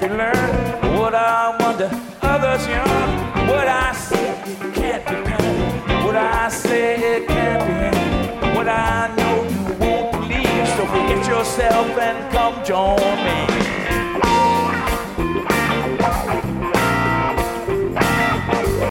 learn what I wonder others young. What I say it can't be done. What I say it can't be. What I know you won't believe. So forget yourself and come join me.